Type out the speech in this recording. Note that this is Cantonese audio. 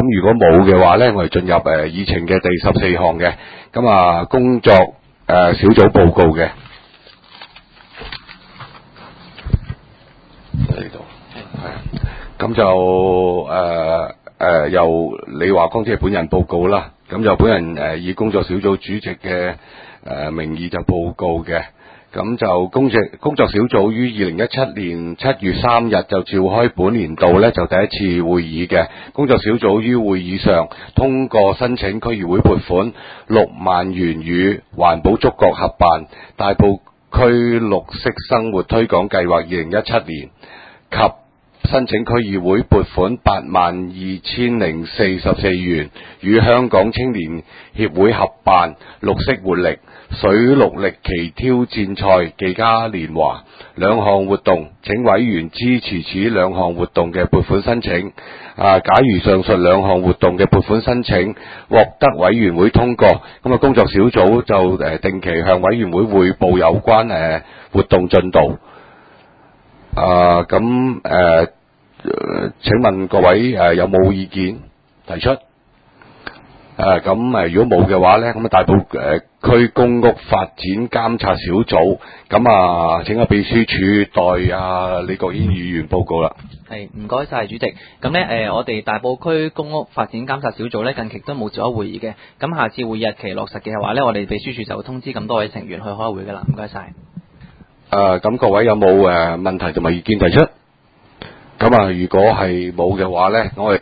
咁如果冇嘅話呢，我哋進入議程嘅第14項嘅，咁啊工作小組報告嘅呢度，咁就由李華光即係本人報告啦，咁就本人以工作小組主席嘅名義就報告嘅。咁就工作小組於2017年7月3日就召開本年度呢就第一次會議嘅。工作小組於會議上通過申請區議會撥款6萬元與環保觸覺合辦大埔區綠色生活推廣計劃2017年及申請區議會撥款82044元與香港青年協會合辦綠色活力水陸歷奇挑戰賽技嘉年華兩項活動，請委員支持此兩項活動嘅撥款申請。假如上述兩項活動嘅撥款申請獲得委員會通過，咁啊工作小組就定期向委員會匯報有關活動進度。請問各位有冇意見提出？如果冇嘅話呢，咁大埔區公屋發展監察小組，咁請秘書處代李國軒議員報告啦。 係，唔該晒主席。咁呢，我哋大埔區公屋發展監察小組呢，近期都冇召開會議嘅。咁下次會議日期落實嘅話呢，我哋秘書處就會通知咁多位成員去開會噶啦。唔該晒。 咁各位有冇問題同埋意見提出？咁如果係冇嘅話呢，我哋